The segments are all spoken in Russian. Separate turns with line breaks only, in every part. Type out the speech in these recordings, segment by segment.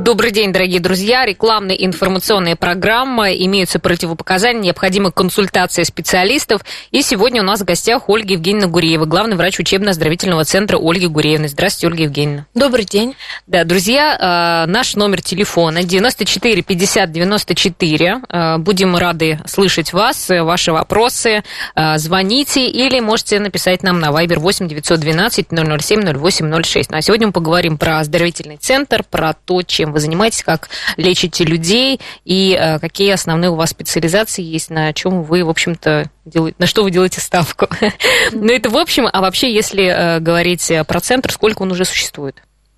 Добрый день, дорогие друзья. Рекламные информационные программы. Имеются противопоказания, необходимы консультации специалистов. И сегодня у нас в гостях Ольга Евгеньевна Гуреева, главный врач учебно-оздоровительного центра Ольги Гуреевны. Здравствуйте, Ольга Евгеньевна.
Добрый день.
Да, друзья, наш номер телефона 94 50 94. Будем рады слышать вас, ваши вопросы. Звоните или можете написать нам на Viber 8 912 007 08 06. Ну, а сегодня мы поговорим про оздоровительный центр, про то, чем вы занимаетесь, как лечите людей и какие основные у вас специализации есть, на чем вы, в общем-то, делаете, на что вы делаете ставку. Но это в общем, а вообще, если говорить про центр, сколько он уже существует?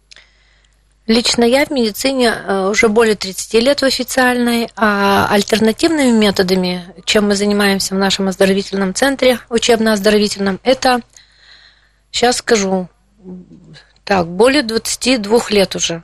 Лично я в медицине уже более 30 лет в официальной, а альтернативными методами, чем мы занимаемся в нашем оздоровительном центре, учебно-оздоровительном, это, сейчас скажу, так, более 22 лет уже.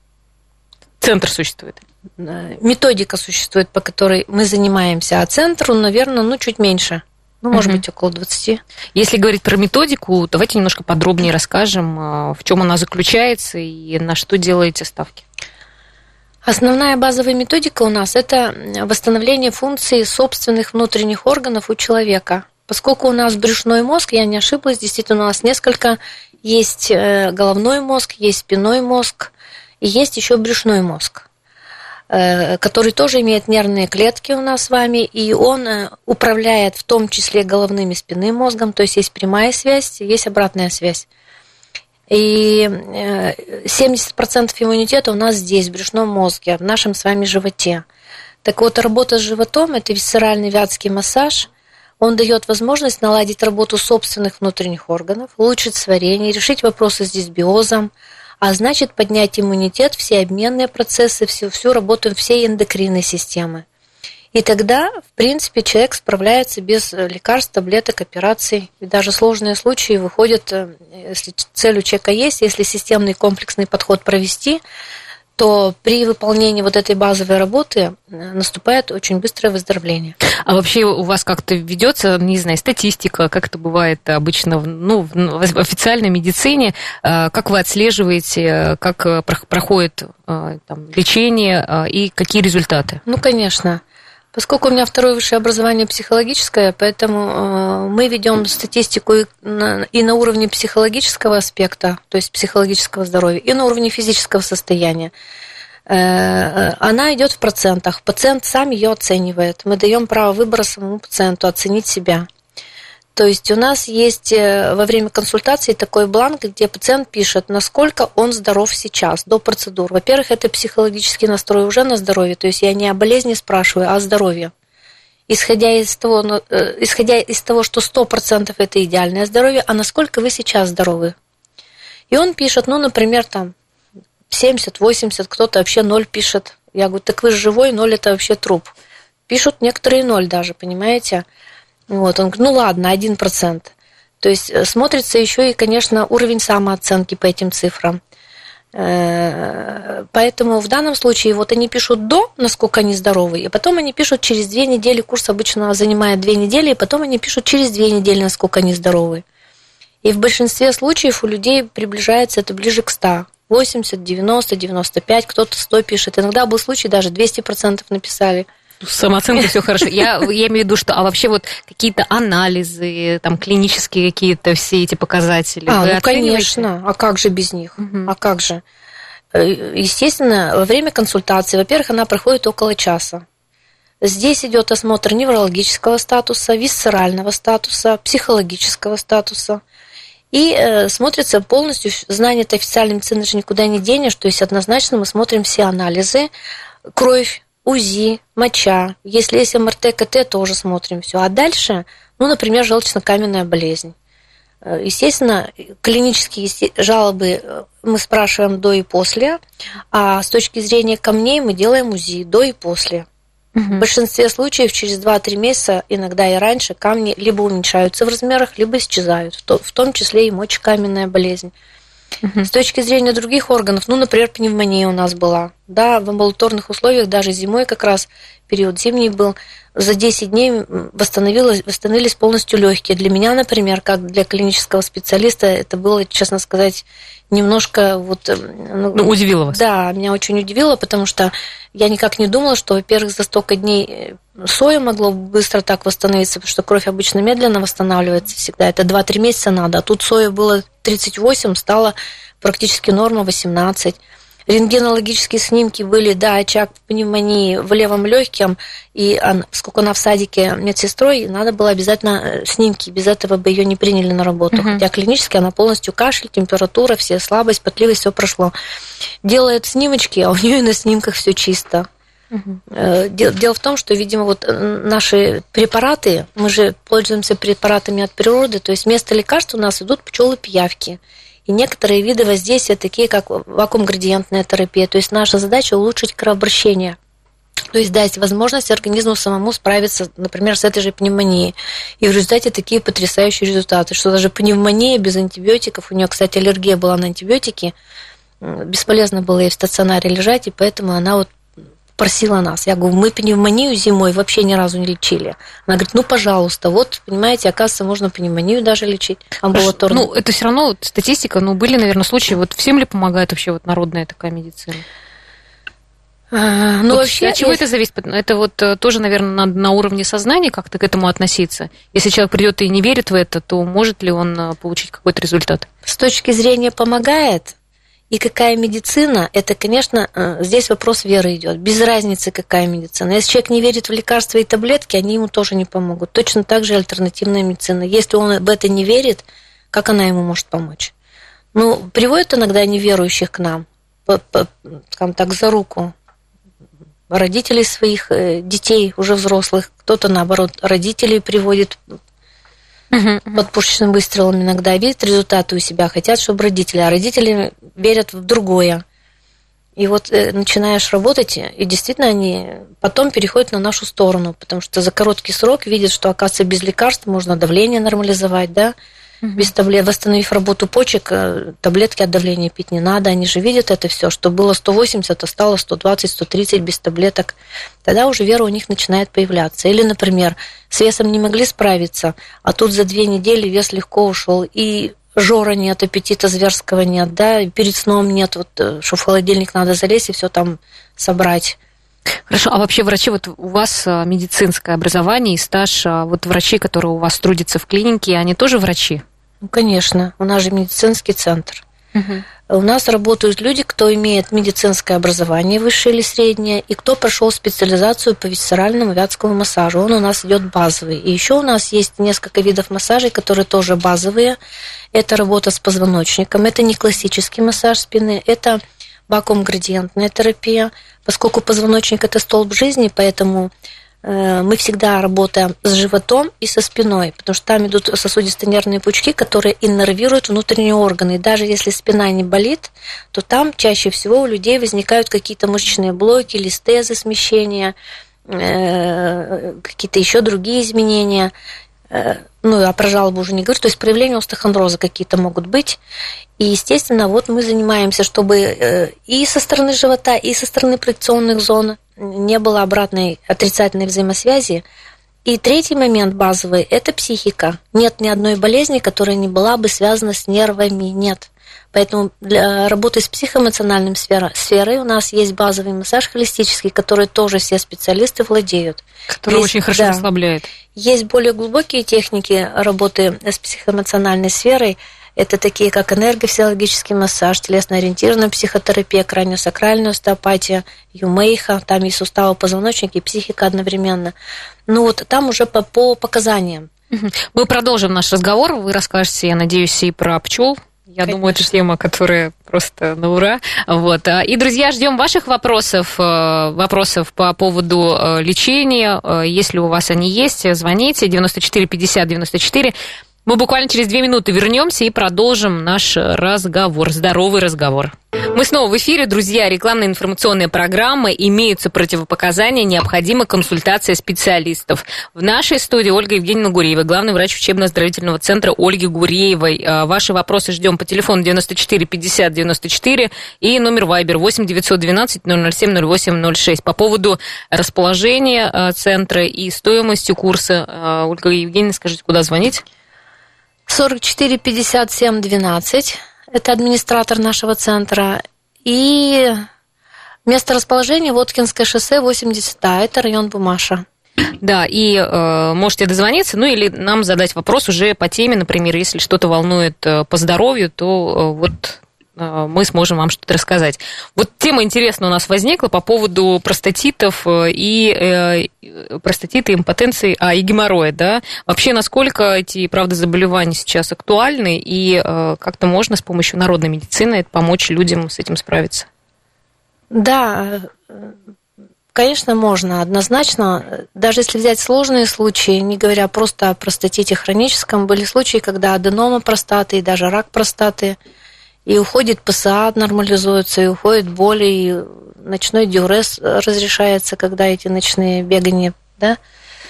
Центр существует?
Методика существует, по которой мы занимаемся, а центру, наверное, чуть меньше. Может быть, около 20.
Если говорить про методику, давайте немножко подробнее расскажем, в чем она заключается и на что делаете ставки.
Основная базовая методика у нас – это восстановление функций собственных внутренних органов у человека. Поскольку у нас брюшной мозг, я не ошиблась, действительно у нас несколько. Есть головной мозг, есть спинной мозг, и есть еще брюшной мозг, который тоже имеет нервные клетки у нас с вами, и он управляет в том числе головным и спинным мозгом, то есть прямая связь, есть обратная связь. И 70% иммунитета у нас здесь, в брюшном мозге, в нашем с вами животе. Так вот, работа с животом – это висцеральный вятский массаж. Он дает возможность наладить работу собственных внутренних органов, улучшить сварение, решить вопросы с дисбиозом, а значит поднять иммунитет, все обменные процессы, всю работу всей эндокринной системы. И тогда, в принципе, человек справляется без лекарств, таблеток, операций. И даже сложные случаи выходят, если цель у человека есть, если системный комплексный подход провести, то при выполнении вот этой базовой работы наступает очень быстрое выздоровление.
А вообще у вас как-то ведется, не знаю, статистика, как это бывает обычно в официальной медицине, как вы отслеживаете, как проходит лечение и какие результаты?
Конечно. Поскольку у меня второе высшее образование психологическое, поэтому мы ведем статистику и на уровне психологического аспекта, то есть психологического здоровья, и на уровне физического состояния. Она идет в процентах. Пациент сам ее оценивает. Мы даем право выбора самому пациенту оценить себя. То есть у нас есть во время консультации такой бланк, где пациент пишет, насколько он здоров сейчас, до процедур. Во-первых, это психологический настрой уже на здоровье, то есть я не о болезни спрашиваю, а о здоровье. Исходя из того, что 100% это идеальное здоровье, а насколько вы сейчас здоровы. И он пишет, например, 70-80, кто-то вообще 0 пишет. Я говорю, так вы же живой, 0 это вообще труп. Пишут некоторые 0 даже, понимаете? Он говорит, ладно, 1%. То есть смотрится еще и, конечно, уровень самооценки по этим цифрам. Поэтому в данном случае они пишут до, насколько они здоровы, и потом они пишут через 2 недели, курс обычно занимает 2 недели, и потом они пишут через 2 недели, насколько они здоровы. И в большинстве случаев у людей приближается это ближе к 100. 80, 90, 95, кто-то 100 пишет. Иногда был случай, даже 200% написали.
Самооценка, все хорошо. Я имею в виду, что какие-то анализы, клинические какие-то все эти показатели.
Конечно. А как же без них? А как же? Естественно, во время консультации, во-первых, она проходит около часа. Здесь идет осмотр неврологического статуса, висцерального статуса, психологического статуса. И смотрится полностью, знание это официальным центром никуда не денешь, то есть однозначно мы смотрим все анализы, кровь, УЗИ, моча. Если есть МРТ, КТ, тоже смотрим все. А дальше, например, желчно-каменная болезнь. Естественно, клинические жалобы мы спрашиваем до и после, а с точки зрения камней мы делаем УЗИ до и после. В большинстве случаев через 2-3 месяца, иногда и раньше, камни либо уменьшаются в размерах, либо исчезают, в том числе и мочекаменная болезнь. С точки зрения других органов, например, пневмония у нас была. Да, в амбулаторных условиях, даже зимой как раз, период зимний был, за 10 дней восстановились полностью легкие. Для меня, например, как для клинического специалиста, это было, честно сказать, немножко
удивило вас?
Да, меня очень удивило, потому что я никак не думала, что, во-первых, за столько дней соя могло быстро так восстановиться, потому что кровь обычно медленно восстанавливается всегда. Это 2-3 месяца надо, а тут соя было 38, стала практически норма 18. Рентгенологические снимки были, да, очаг пневмонии в левом легком, и поскольку она в садике медсестрой, надо было обязательно снимки, без этого бы ее не приняли на работу. Хотя клинически она полностью кашель, температура, все слабость, потливость, все прошло. Делает снимочки, а у нее и на снимках все чисто. Дело в том, что, видимо, вот наши препараты, мы же пользуемся препаратами от природы, то есть вместо лекарств у нас идут пчелы-пиявки. И некоторые виды воздействия, такие как вакуум-градиентная терапия. То есть наша задача улучшить кровообращение. То есть дать возможность организму самому справиться, например, с этой же пневмонией. И в результате такие потрясающие результаты, что даже пневмония без антибиотиков, у нее, кстати, аллергия была на антибиотики, бесполезно было ей в стационаре лежать, и поэтому она вот просила нас. Я говорю, мы пневмонию зимой вообще ни разу не лечили. Она говорит, пожалуйста, вот, понимаете, оказывается, можно пневмонию даже лечить амбулаторно.
Это все равно статистика, были, наверное, случаи, вот всем ли помогает вообще вот народная такая медицина? Вообще, от чего это зависит? Это вот тоже, наверное, надо на уровне сознания как-то к этому относиться. Если человек придет и не верит в это, то может ли он получить какой-то результат?
С точки зрения помогает. И какая медицина, это, конечно, здесь вопрос веры идет. Без разницы, какая медицина. Если человек не верит в лекарства и таблетки, они ему тоже не помогут. Точно так же альтернативная медицина. Если он об этом не верит, как она ему может помочь? Приводят иногда неверующих к нам, скажем так, за руку. Родителей своих детей, уже взрослых. Кто-то, наоборот, родителей приводит под пушечным выстрелом иногда, видят результаты у себя, хотят, чтобы родители, а родители верят в другое. И вот начинаешь работать, и действительно они потом переходят на нашу сторону, потому что за короткий срок видят, что, оказывается, без лекарств можно давление нормализовать, да, без таблеток, восстановив работу почек, таблетки от давления пить не надо, они же видят это все, что было 180, а стало 120, 130 без таблеток, тогда уже вера у них начинает появляться. Или, например, с весом не могли справиться, а тут за 2 недели вес легко ушел, и жора нет, аппетита зверского нет, да, и перед сном нет, что в холодильник надо залезть и все там собрать.
Хорошо, а вообще врачи, вот у вас медицинское образование и стаж, вот врачи, которые у вас трудятся в клинике, они тоже врачи?
Конечно, у нас же медицинский центр. У нас работают люди, кто имеет медицинское образование, высшее или среднее, и кто прошел специализацию по висцеральному вятскому массажу. Он у нас идет базовый. И еще у нас есть несколько видов массажей, которые тоже базовые. Это работа с позвоночником, это не классический массаж спины, это вакуум-градиентная терапия. Поскольку позвоночник – это столб жизни, поэтому мы всегда работаем с животом и со спиной, потому что там идут сосудисто-нервные пучки, которые иннервируют внутренние органы. И даже если спина не болит, то там чаще всего у людей возникают какие-то мышечные блоки, листезы, смещения, какие-то еще другие изменения. А про жалобу уже не говорю, то есть проявления остеохондроза какие-то могут быть. И, естественно, вот мы занимаемся, чтобы и со стороны живота, и со стороны проекционных зон не было обратной отрицательной взаимосвязи. И третий момент базовый – это психика. Нет ни одной болезни, которая не была бы связана с нервами, нет. Поэтому для работы с психоэмоциональной сферой у нас есть базовый массаж холистический, который тоже все специалисты владеют.
Который очень хорошо расслабляет.
Есть более глубокие техники работы с психоэмоциональной сферой. Это такие, как энергофизиологический массаж, телесно-ориентированная психотерапия, краниосакральная остеопатия, юмейха, там и суставы, позвоночника, и психика одновременно. Там уже по показаниям.
Мы продолжим наш разговор, вы расскажете, я надеюсь, и про пчел. Я думаю, это тема, которая просто на ура. И, друзья, ждем ваших вопросов по поводу лечения. Если у вас они есть, звоните 94 50 94. Мы буквально через 2 минуты вернемся и продолжим наш разговор, здоровый разговор. Мы снова в эфире, друзья. Рекламная информационная программа. Имеются противопоказания, необходима консультация специалистов. В нашей студии Ольга Евгеньевна Гуреева, главный врач учебно-оздоровительного центра Ольги Гуреевой. Ваши вопросы ждем по телефону 94 50 94 и номер Viber 8 912 007 08 06. По поводу расположения центра и стоимости курса, Ольга Евгеньевна, скажите, куда звонить?
44 57 12. Это администратор нашего центра. И место расположения Воткинское шоссе 80А. Это район Бумаша.
Да, и можете дозвониться, ну или нам задать вопрос уже по теме, например, если что-то волнует по здоровью, то вот мы сможем вам что-то рассказать. Вот тема интересная у нас возникла по поводу простатитов и импотенции, и геморроя, да? Вообще, насколько эти, правда, заболевания сейчас актуальны, и как-то можно с помощью народной медицины помочь людям с этим справиться?
Да, конечно, можно, однозначно. Даже если взять сложные случаи, не говоря просто о простатите хроническом, были случаи, когда аденома простаты и даже рак простаты, и уходит ПСА, нормализуется, и уходит боль, и ночной диурез разрешается, когда эти ночные бегания, да,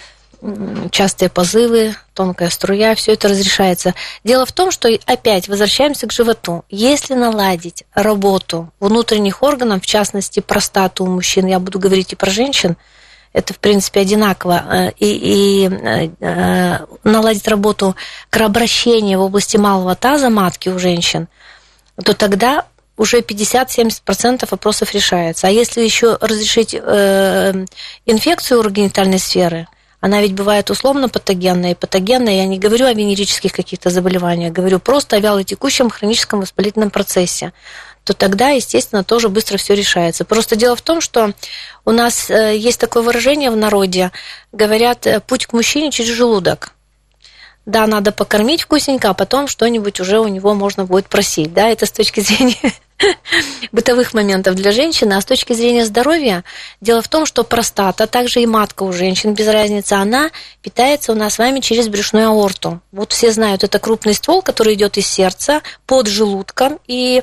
частые позывы, тонкая струя, все это разрешается. Дело в том, что опять возвращаемся к животу. Если наладить работу внутренних органов, в частности простату у мужчин, я буду говорить и про женщин, это, в принципе, одинаково, и наладить работу кровообращения в области малого таза матки у женщин, то тогда уже 50-70% вопросов решается. А если еще разрешить инфекцию урогенитальной сферы, она ведь бывает условно патогенная и патогенная, я не говорю о венерических каких-то заболеваниях, говорю просто о вялотекущем хроническом воспалительном процессе, то тогда, естественно, тоже быстро все решается. Просто дело в том, что у нас есть такое выражение в народе, говорят, путь к мужчине через желудок. Да, надо покормить вкусненько, а потом что-нибудь уже у него можно будет просить. Да, это с точки зрения бытовых моментов для женщины. А с точки зрения здоровья, дело в том, что простата, также и матка у женщин, без разницы, она питается у нас с вами через брюшную аорту. Вот все знают, это крупный ствол, который идет из сердца под желудком. И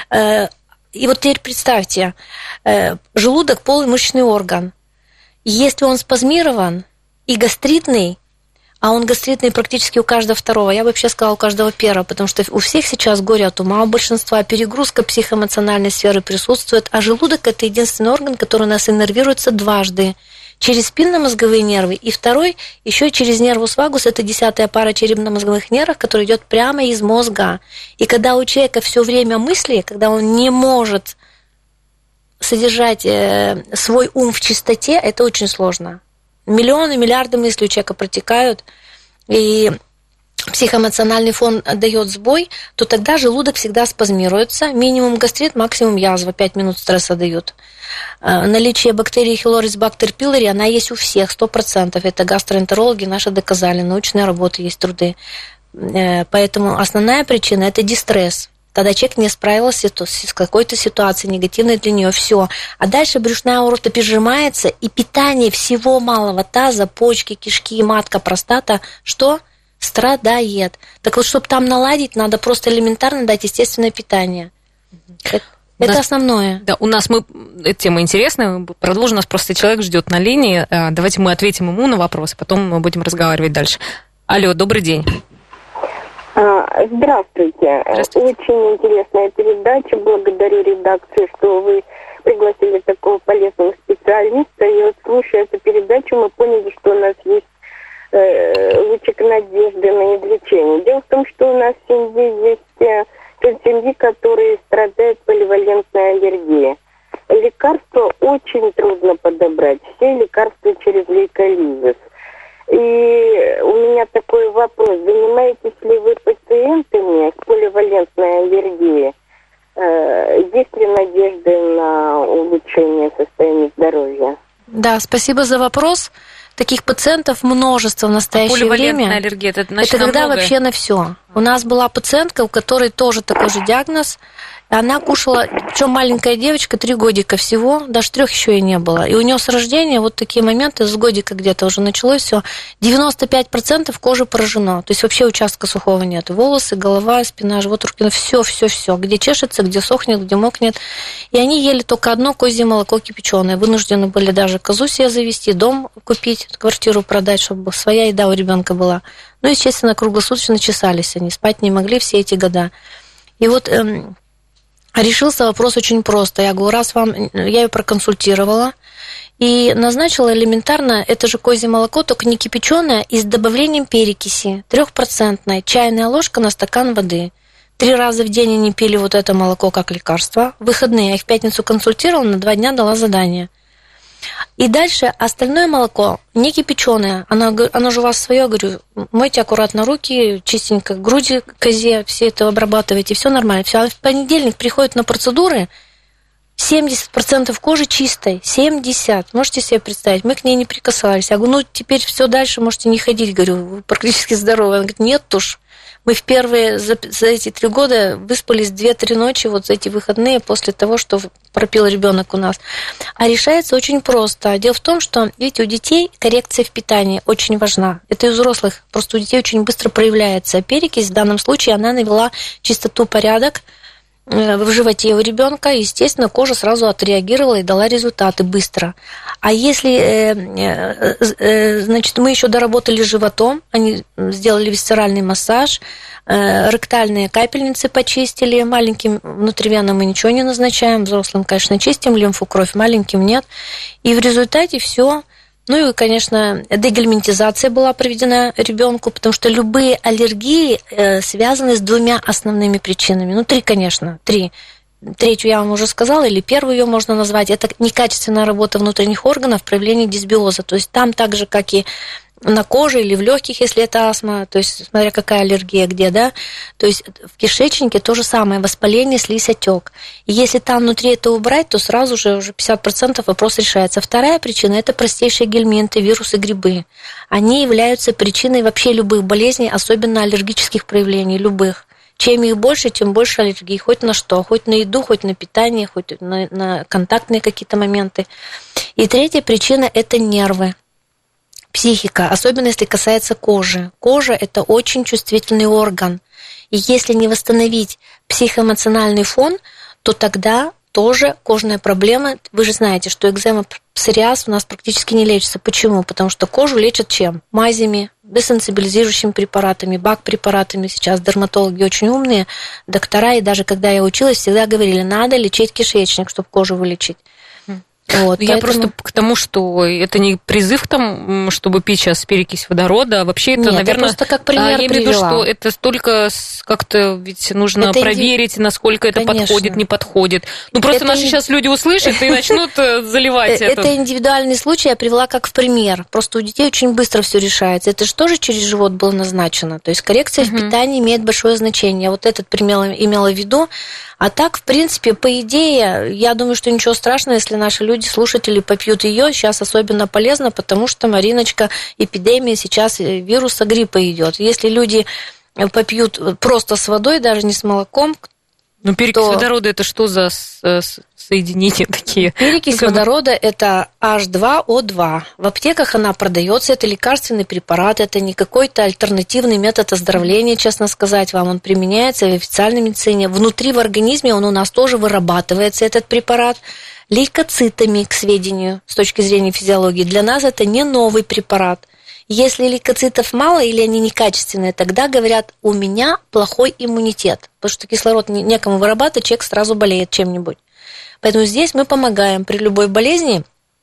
вот теперь представьте, желудок – полый мышечный орган. Если он спазмирован и гастритный, а он гастритный практически у каждого второго, я бы вообще сказала, у каждого первого, потому что у всех сейчас горе от ума, у большинства перегрузка психоэмоциональной сферы присутствует, а желудок – это единственный орган, который у нас иннервируется дважды. Через спинномозговые нервы, и второй еще через нервус вагус, это 10-я пара черепно-мозговых нервов, которая идет прямо из мозга. И когда у человека все время мысли, когда он не может содержать свой ум в чистоте, это очень сложно. Миллионы, миллиарды мыслей у человека протекают, и психоэмоциональный фон дает сбой, то тогда желудок всегда спазмируется. Минимум гастрит, максимум язва, 5 минут стресса дают. Наличие бактерии Хилорис бактер пилори, она есть у всех, 100%. Это гастроэнтерологи наши доказали, научные работы, есть труды. Поэтому основная причина – это дистресс. Когда человек не справился с какой-то ситуацией негативной для нее, все. А дальше брюшная аорта пережимается, и питание всего малого таза, почки, кишки, матка, простата, что? Страдает. Так вот, чтобы там наладить, надо просто элементарно дать естественное питание. Это основное.
Да, у нас эта тема интересная. Продолжим, у нас просто человек ждет на линии. Давайте мы ответим ему на вопрос, потом мы будем разговаривать дальше. Алло, добрый день.
Здравствуйте. Очень интересная передача. Благодарю редакцию, что вы пригласили такого полезного специалиста. И вот, слушая эту передачу, мы поняли, что у нас есть лучик надежды на излечение. Дело в том, что у нас в семье есть семьи, которые страдают поливалентной аллергией. Лекарства очень трудно подобрать. Все лекарства через лейколизис. И у меня такой вопрос. Занимаетесь ли вы пациентами с поливалентной аллергией? Есть ли надежда на улучшение состояния здоровья?
Да, спасибо за вопрос. Таких пациентов множество в настоящее время.
Аллергия, это
когда вообще на все. У нас была пациентка, у которой тоже такой же диагноз. Она кушала, причем маленькая девочка, 3 годика всего, даже 3 еще и не было. И у нее с рождения вот такие моменты, с годика где-то уже началось все. 95% кожи поражено. То есть вообще участка сухого нет. Волосы, голова, спина, живот, руки, все. Где чешется, где сохнет, где мокнет. И они ели только одно козье молоко кипяченое. Вынуждены были даже козу себе завести, дом купить, квартиру продать, чтобы своя еда у ребенка была. Ну, естественно, круглосуточно чесались они, спать не могли все эти года. И вот решился вопрос очень просто. Я говорю, я ее проконсультировала и назначила элементарно, это же козье молоко, только не кипяченое, и с добавлением перекиси, 3%, чайная ложка на стакан воды. 3 раза в день они пили вот это молоко как лекарство. В выходные я их в пятницу консультировала, на 2 дня дала задание. И дальше остальное молоко не кипяченое, оно же у вас свое, говорю, мойте аккуратно руки, чистенько груди козе, все это обрабатывайте, все нормально. Все. А в понедельник приходят на процедуры, 70% кожи чистой, 70%. Можете себе представить, мы к ней не прикасались. Я говорю, теперь все дальше можете не ходить, говорю, вы практически здоровы. Она говорит, нет уж. Мы впервые за эти 3 года выспались 2-3 ночи, вот за эти выходные, после того, что пропил ребенок у нас. А решается очень просто. Дело в том, что, видите, у детей коррекция в питании очень важна. Это и у взрослых, просто у детей очень быстро проявляется. Перекись в данном случае, она навела чистоту, порядок в животе у ребенка, естественно, кожа сразу отреагировала и дала результаты быстро. А если, значит, мы еще доработали животом, они сделали висцеральный массаж, ректальные капельницы почистили, маленьким внутривенно мы ничего не назначаем, взрослым, конечно, чистим лимфу, кровь, маленьким нет. И в результате все. Ну и, конечно, дегельминтизация была проведена ребенку, потому что любые аллергии связаны с 2 основными причинами. 3, конечно, 3. 3-ю я вам уже сказала, или 1-ю ее можно назвать. Это некачественная работа внутренних органов, проявление дисбиоза. То есть там так же, как и на коже или в легких, если это астма, то есть смотря какая аллергия где, да, то есть в кишечнике то же самое, воспаление, слизь, отек. И если там внутри это убрать, то сразу же уже 50% вопрос решается. 2-я причина – это простейшие гельминты, вирусы, грибы. Они являются причиной вообще любых болезней, особенно аллергических проявлений, любых. Чем их больше, тем больше аллергий. Хоть на что, хоть на еду, хоть на питание, хоть на контактные какие-то моменты. И 3-я причина – это нервы. Психика, особенно если касается кожи. Кожа – это очень чувствительный орган. И если не восстановить психоэмоциональный фон, то тогда тоже кожная проблема. Вы же знаете, что экзема, псориаз у нас практически не лечится. Почему? Потому что кожу лечат чем? Мазями, десенсибилизирующими препаратами, БАК-препаратами. Сейчас дерматологи очень умные, доктора, и даже когда я училась, всегда говорили, надо лечить кишечник, чтобы кожу вылечить. Вот,
я просто к тому, что это не призыв к тому, чтобы пить сейчас перекись водорода, а вообще это,
нет,
наверное,
я просто как пример
я имею в виду, что это столько как-то ведь нужно это проверить, насколько это подходит, не подходит. Просто это наши сейчас люди услышат и начнут заливать это.
Это индивидуальный случай, я привела как в пример. Просто у детей очень быстро все решается. Это же тоже через живот было назначено. То есть коррекция в питании имеет большое значение. Я вот этот пример имела в виду. А так, в принципе, по идее, я думаю, что ничего страшного, если наши люди, слушатели, попьют ее. Сейчас особенно полезно, потому что, Мариночка, эпидемия сейчас вируса гриппа идет. Если люди попьют просто с водой, даже не с молоком,
перекись водорода – это что за соединения такие?
Перекись водорода – это H2O2. В аптеках она продается, это лекарственный препарат, это не какой-то альтернативный метод оздоровления, честно сказать вам. Он применяется в официальной медицине. Внутри в организме он у нас тоже вырабатывается, этот препарат, лейкоцитами, к сведению, с точки зрения физиологии. Для нас это не новый препарат. Если лейкоцитов мало или они некачественные, тогда говорят, у меня плохой иммунитет, потому что кислород некому вырабатывать, человек сразу болеет чем-нибудь. Поэтому здесь мы помогаем при любой болезни.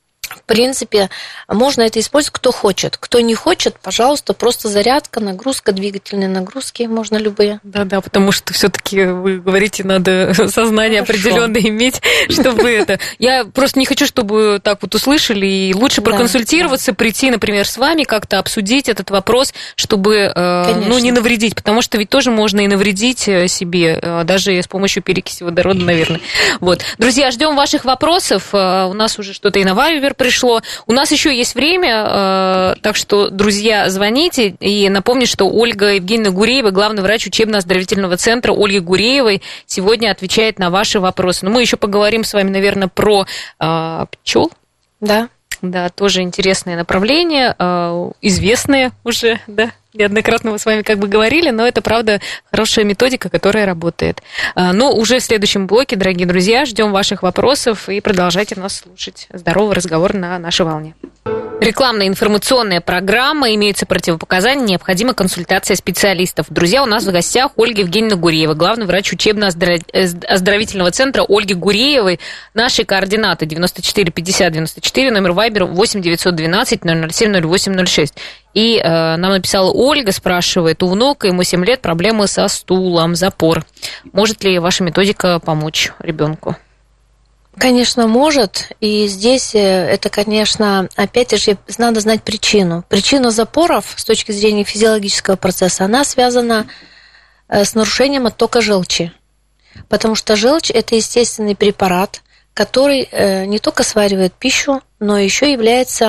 В принципе, можно это использовать, кто хочет. Кто не хочет, пожалуйста, просто зарядка, нагрузка, двигательные нагрузки, можно любые.
Да, потому что все-таки вы говорите, надо сознание определенное иметь, чтобы это. Я просто не хочу, чтобы так вот услышали, и лучше проконсультироваться, прийти, например, с вами, как-то обсудить этот вопрос, чтобы не навредить, потому что ведь тоже можно и навредить себе, даже с помощью перекиси водорода, наверное. Вот. Друзья, ждем ваших вопросов. У нас уже что-то и на Вайбер пришло. пришло. У нас еще есть время, так что, друзья, звоните. И напомню, что Ольга Евгеньевна Гуреева, главный врач учебно-оздоровительного центра Ольги Гуреевой, сегодня отвечает на ваши вопросы. Но мы еще поговорим с вами, наверное, про пчел.
Да.
Да, тоже интересное направление, известное уже, да, неоднократно мы с вами как бы говорили, но это, правда, хорошая методика, которая работает. Но уже в следующем блоке, дорогие друзья, ждем ваших вопросов и продолжайте нас слушать. Здоровый разговор на нашей волне. Рекламная информационная программа, имеются противопоказания, необходима консультация специалистов. Друзья, у нас в гостях Ольга Евгеньевна Гуреева, главный врач учебно-оздоровительного центра Ольги Гуреевой. Наши координаты 94 50 94, номер Вайбер 8 912 007 0806. И нам написала Ольга, спрашивает, у внука, ему 7 лет, проблемы со стулом, запор. Может ли ваша методика помочь ребенку?
Конечно, может. И здесь это, конечно, опять же, надо знать причину. Причина запоров с точки зрения физиологического процесса, она связана с нарушением оттока желчи. Потому что желчь – это естественный препарат, который не только сваривает пищу, но еще является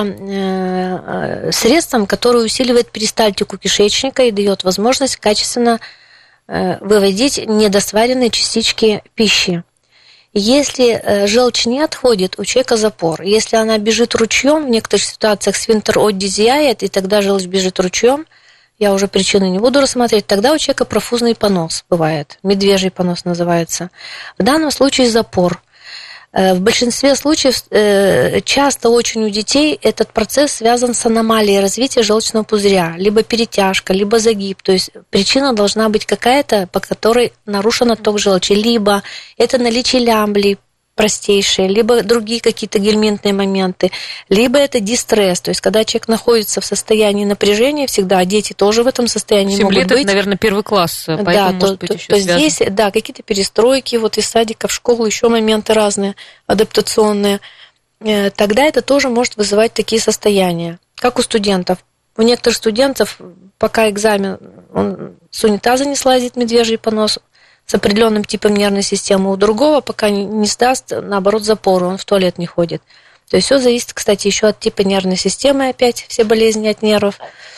средством, которое усиливает перистальтику кишечника и дает возможность качественно выводить недосваренные частички пищи. Если желчь не отходит, у человека запор. Если она бежит ручьем, в некоторых ситуациях сфинктер Одди зияет, и тогда желчь бежит ручьем, я уже причины не буду рассматривать, тогда у человека профузный понос бывает, медвежий понос называется. В данном случае запор. В большинстве случаев часто очень у детей этот процесс связан с аномалией развития желчного пузыря, либо перетяжка, либо загиб. То есть причина должна быть какая-то, по которой нарушен отток желчи, либо это наличие лямблий простейшие, либо другие какие-то гельминтные моменты, либо это дистресс, то есть когда человек находится в состоянии напряжения всегда, а дети тоже в этом состоянии могут быть. 7 лет,
это, наверное, первый класс, поэтому,
да,
может быть, еще связано.
Здесь, да, какие-то перестройки, вот из садика в школу, еще моменты разные, адаптационные, тогда это тоже может вызывать такие состояния, как у студентов. У некоторых студентов, пока экзамен, он с унитаза не слазит, медвежий понос, с определенным типом нервной системы, у другого пока не сдаст, наоборот, запору, он в туалет не ходит. То есть все зависит, кстати, еще от типа нервной системы, опять все болезни от нервов.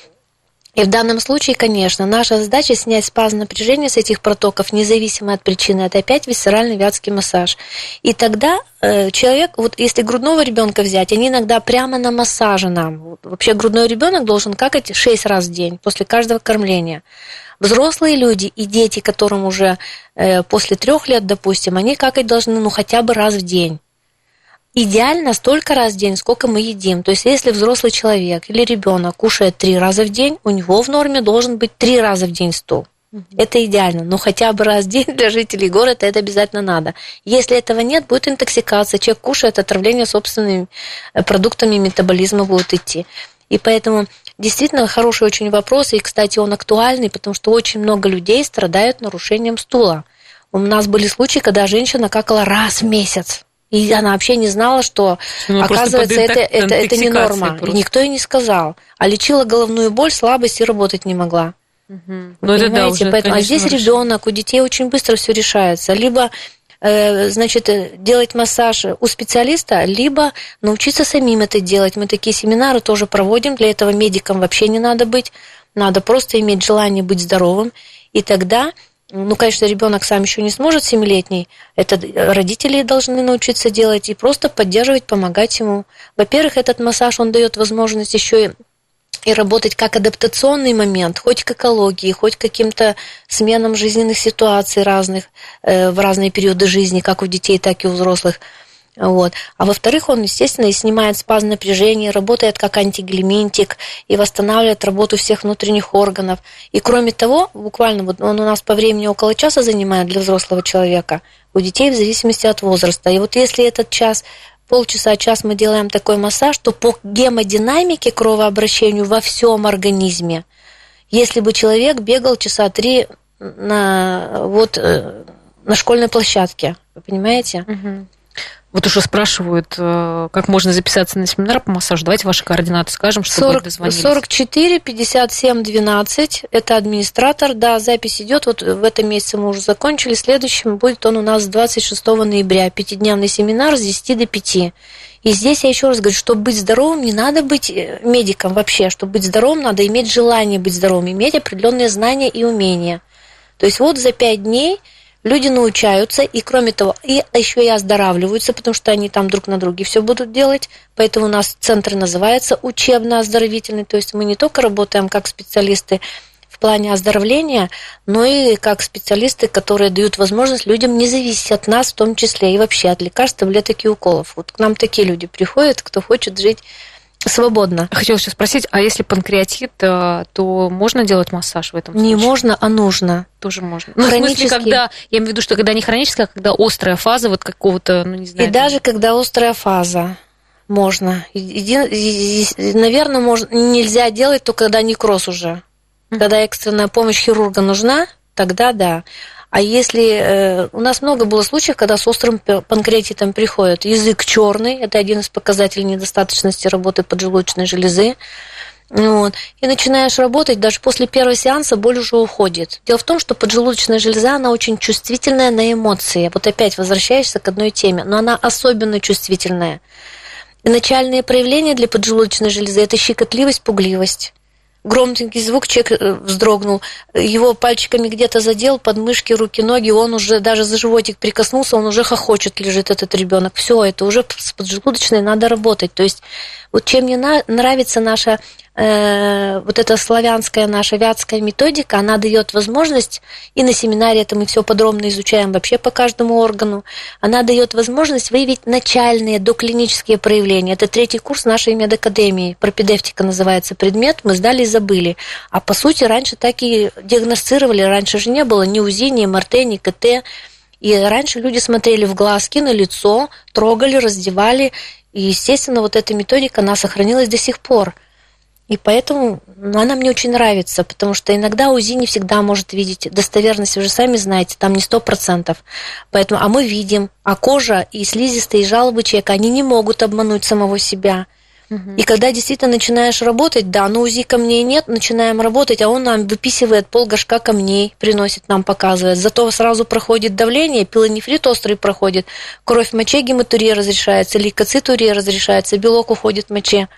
И в данном случае, конечно, наша задача снять спазм напряжения с этих протоков, независимо от причины, это опять висцеральный вятский массаж. И тогда человек, вот если грудного ребенка взять, они иногда прямо на массаже нам. Вообще грудной ребенок должен какать 6 раз в день после каждого кормления. Взрослые люди и дети, которым уже после 3 лет, допустим, они какать должны хотя бы раз в день. Идеально столько раз в день, сколько мы едим. То есть, если взрослый человек или ребенок кушает 3 раза в день, у него в норме должен быть 3 раза в день стул. Это идеально. Но хотя бы раз в день для жителей города это обязательно надо. Если этого нет, будет интоксикация. Человек кушает, отравление собственными продуктами метаболизма будет идти. И поэтому действительно хороший очень вопрос, и, кстати, он актуальный, потому что очень много людей страдают нарушением стула. У нас были случаи, когда женщина какала раз в месяц, и она вообще не знала, что, оказывается, это не норма. Просто. И никто ей не сказал. А лечила головную боль, слабость и работать не могла.
Ну, это да, уже,
поэтому, а здесь ребенок, у детей очень быстро все решается. Либо значит, делать массаж у специалиста, либо научиться самим это делать. Мы такие семинары тоже проводим, для этого медикам вообще не надо быть, надо просто иметь желание быть здоровым, и тогда, конечно, ребенок сам еще не сможет, 7-летний, это родители должны научиться делать и просто поддерживать, помогать ему. Во-первых, этот массаж, он дает возможность еще и работать как адаптационный момент, хоть к экологии, хоть к каким-то сменам жизненных ситуаций разных, в разные периоды жизни, как у детей, так и у взрослых. Вот. А во-вторых, он, естественно, и снимает спазм напряжения, работает как антигельминтик и восстанавливает работу всех внутренних органов. И кроме того, буквально вот он у нас по времени около часа занимает для взрослого человека, у детей в зависимости от возраста. И вот если этот час, полчаса-час мы делаем такой массаж, то по гемодинамике, кровообращению во всем организме, если бы человек бегал часа 3 на школьной площадке, вы понимаете?
Вот уже спрашивают, как можно записаться на семинар по массажу. Давайте ваши координаты скажем, чтобы дозвонились.
44 57 12. Это администратор. Да, запись идет. Вот в этом месяце мы уже закончили. Следующим будет он у нас 26 ноября. 5-дневный семинар с 10 до 5. И здесь я еще раз говорю, чтобы быть здоровым, не надо быть медиком вообще. Чтобы быть здоровым, надо иметь желание быть здоровым, иметь определенные знания и умения. То есть вот за 5 дней люди научаются, и кроме того, и еще и оздоравливаются, потому что они там друг на друге все будут делать. Поэтому у нас центр называется учебно-оздоровительный. То есть мы не только работаем как специалисты в плане оздоровления, но и как специалисты, которые дают возможность людям не зависеть от нас в том числе, и вообще от лекарств, таблеток и уколов. Вот к нам такие люди приходят, кто хочет жить свободно.
Хотела сейчас спросить, а если панкреатит, то можно делать массаж в этом случае?
Не можно, а нужно.
Тоже можно. Ну, в смысле, когда, я имею в виду, что когда не хроническая, а когда острая фаза вот какого-то, ну, не знаю.
И даже когда острая фаза можно. Наверное, нельзя делать только когда некроз уже. Когда экстренная помощь хирурга нужна, тогда да. А если у нас много было случаев, когда с острым панкреатитом приходят, язык черный, это один из показателей недостаточности работы поджелудочной железы. Вот. И начинаешь работать, даже после первого сеанса боль уже уходит. Дело в том, что поджелудочная железа, она очень чувствительная на эмоции. Вот опять возвращаешься к одной теме, но она особенно чувствительная. И начальные проявления для поджелудочной железы – это щекотливость, пугливость. Громкий звук, человек вздрогнул, его пальчиками где-то задел, подмышки, руки, ноги, он уже даже за животик прикоснулся, он уже хохочет, лежит этот ребенок. Все, это уже с поджелудочной надо работать. То есть вот чем мне нравится наша вот эта славянская наша вятская методика, она дает возможность, и на семинаре это мы все подробно изучаем вообще по каждому органу, она дает возможность выявить начальные доклинические проявления. Это 3-й курс нашей медакадемии, пропедевтика называется предмет, мы сдали и забыли. А по сути раньше так и диагностировали, раньше же не было ни УЗИ, ни МРТ, ни КТ, и раньше люди смотрели в глазки, на лицо, трогали, раздевали, и естественно вот эта методика, она сохранилась до сих пор. И поэтому она мне очень нравится, потому что иногда УЗИ не всегда может видеть достоверность, вы же сами знаете, там не 100%. Поэтому, а мы видим, а кожа и слизистые, и жалобы человека, они не могут обмануть самого себя. И когда действительно начинаешь работать, да, но УЗИ камней нет, начинаем работать, а он нам выписывает полгоршка камней, приносит нам, показывает. Зато сразу проходит давление, пилонефрит острый проходит, кровь в моче, гематурия разрешается, лейкоцитурия разрешается, белок уходит в моче.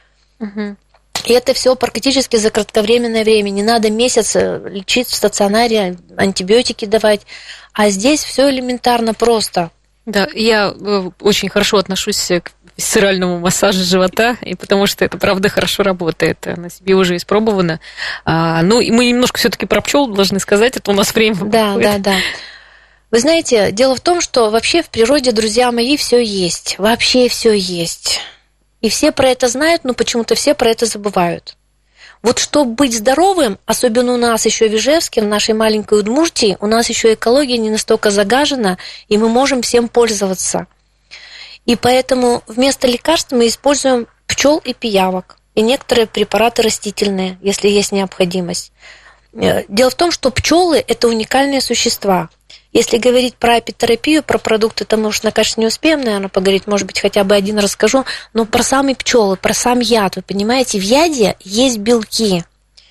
И это все практически за кратковременное время. Не надо месяц лечить в стационаре, антибиотики давать. А здесь все элементарно просто.
Да, я очень хорошо отношусь к висцеральному массажу живота, и потому что это, правда, хорошо работает. На себе уже испробовано. Ну, и мы немножко все-таки про пчел должны сказать, это у нас время.
Да. Вы знаете, дело в том, что вообще в природе, друзья мои, все есть. Вообще все есть. И все про это знают, но почему-то все про это забывают. Вот чтобы быть здоровым, особенно у нас еще в Ижевске, в нашей маленькой Удмуртии, у нас еще экология не настолько загажена, и мы можем всем пользоваться. И поэтому вместо лекарств мы используем пчел и пиявок, и некоторые препараты растительные, если есть необходимость. Дело в том, что пчелы – это уникальные существа. Если говорить про апитерапию, про продукты, то мы уж, конечно, не успеем, наверное, поговорить, может быть, хотя бы один расскажу, но про самые пчелы, про сам яд, вы понимаете, в яде есть белки,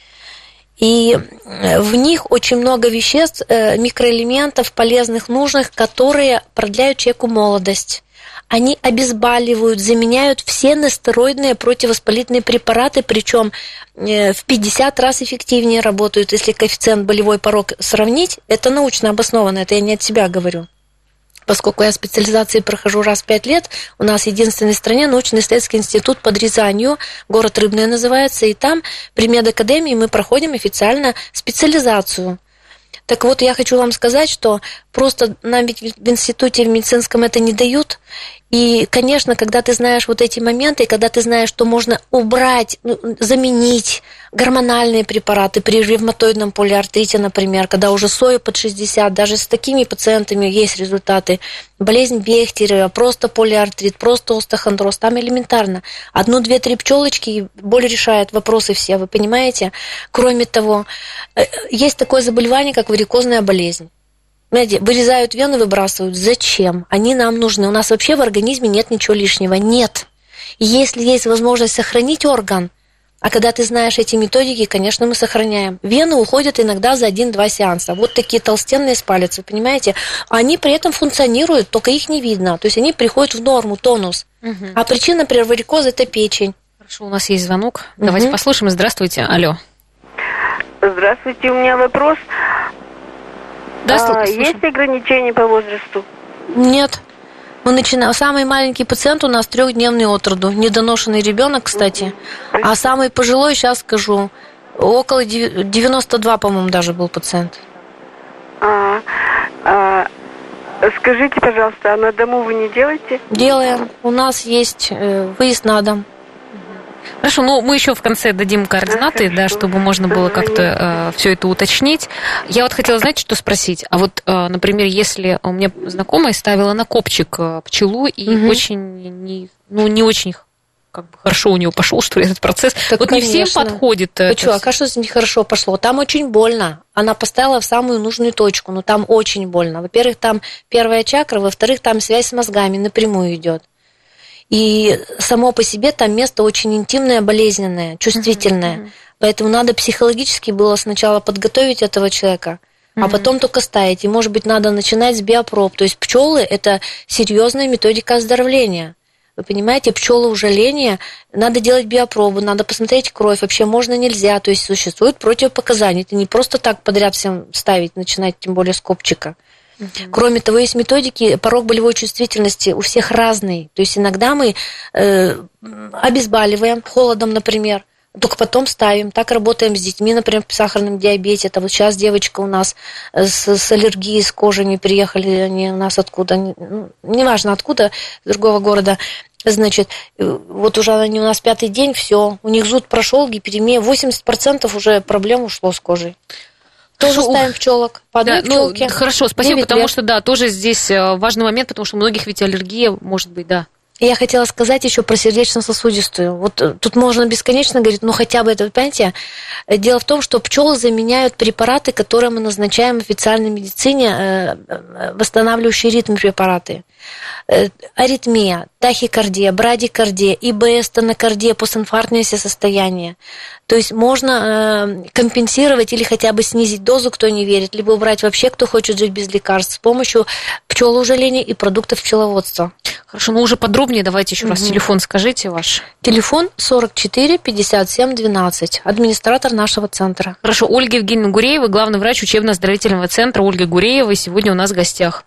и в них очень много веществ, микроэлементов, полезных, нужных, которые продляют человеку молодость. Они обезболивают, заменяют все нестероидные противовоспалительные препараты, причем в 50 раз эффективнее работают. Если коэффициент болевой порог сравнить, это научно обосновано, это я не от себя говорю. Поскольку я специализации прохожу раз в 5 лет, у нас в единственной стране научно-исследовательский институт под Рязанью, город Рыбный называется, и там при медакадемии мы проходим официально специализацию. Так вот, я хочу вам сказать, что просто нам ведь в институте в медицинском это не дают. И, конечно, когда ты знаешь вот эти моменты, когда ты знаешь, что можно убрать, заменить гормональные препараты при ревматоидном полиартрите, например, когда уже сою под 60, даже с такими пациентами есть результаты. Болезнь Бехтерева, просто полиартрит, просто остеохондроз, там элементарно. 1, 2, 3 пчелочки, и боль решает вопросы все, вы понимаете? Кроме того, есть такое заболевание, как варикозная болезнь. Понимаете, вырезают вены, выбрасывают. Зачем? Они нам нужны. У нас вообще в организме нет ничего лишнего. Нет. И если есть возможность сохранить орган, а когда ты знаешь эти методики, конечно, мы сохраняем. Вены уходят иногда за 1-2 сеанса. Вот такие толстенные с палец, вы понимаете? Они при этом функционируют, только их не видно. То есть они приходят в норму, тонус. А причина, например, варикоза – это печень.
Хорошо, у нас есть звонок. Давайте послушаем. Здравствуйте. Алло.
Здравствуйте, у меня вопрос. Есть ограничения по возрасту?
Нет. Мы начинаем. Самый маленький пациент у нас 3-дневный от роду. Недоношенный ребенок, кстати. А самый пожилой, сейчас скажу, около 92, по-моему, даже был пациент.
Скажите, пожалуйста, а на дому вы не делаете?
Делаем. У нас есть выезд на дом.
Хорошо, ну мы еще в конце дадим координаты, да, чтобы можно было как-то все это уточнить. Я вот хотела, знаете, что спросить? А вот, например, если у меня знакомая ставила на копчик пчелу, и очень, не очень как бы хорошо у нее пошел, что ли, этот процесс. Так, вот конечно. Не всем подходит.
Почему? А кажется, нехорошо пошло. Там очень больно. Она поставила в самую нужную точку, но там очень больно. Во-первых, там первая чакра, во-вторых, там связь с мозгами напрямую идет. И само по себе там место очень интимное, болезненное, чувствительное. Поэтому надо психологически было сначала подготовить этого человека, а потом только ставить. И, может быть, надо начинать с биопроб. То есть пчелы – это серьезная методика оздоровления. Вы понимаете, пчелоужаление, надо делать биопробы, надо посмотреть кровь, вообще можно, нельзя. То есть существуют противопоказания. Это не просто так подряд всем ставить, начинать, тем более с копчика. Кроме того, есть методики, порог болевой чувствительности у всех разный. То есть иногда мы обезболиваем холодом, например, только потом ставим. Так работаем с детьми, например, при сахарном диабете. Это вот сейчас девочка у нас с аллергией, с кожей не приехали, они у нас откуда, неважно откуда, с другого города. Значит, вот уже они у нас 5-й день, все, у них зуд прошел, гиперемия, 80% уже проблем ушло с кожей. Тоже ставим пчелок по одной пчелке.
Хорошо, спасибо, потому что, да, тоже здесь важный момент, потому что у многих ведь аллергия может быть, да.
Я хотела сказать еще про сердечно-сосудистую. Вот тут можно бесконечно говорить, ну хотя бы это, вы понимаете, дело в том, что пчелы заменяют препараты, которые мы назначаем в официальной медицине, восстанавливающие ритм препараты. Аритмия, тахикардия, брадикардия, ИБС, тонокардия, постинфарктные все состояния. То есть можно компенсировать или хотя бы снизить дозу, кто не верит, либо убрать вообще, кто хочет жить без лекарств, с помощью пчелоужаления и продуктов пчеловодства.
Хорошо, ну уже подробнее давайте еще раз телефон скажите ваш.
Телефон 44 57 12, администратор нашего центра.
Хорошо, Ольга Евгеньевна Гуреева, главный врач учебно-оздоровительного центра Ольга Гуреева, сегодня у нас в гостях.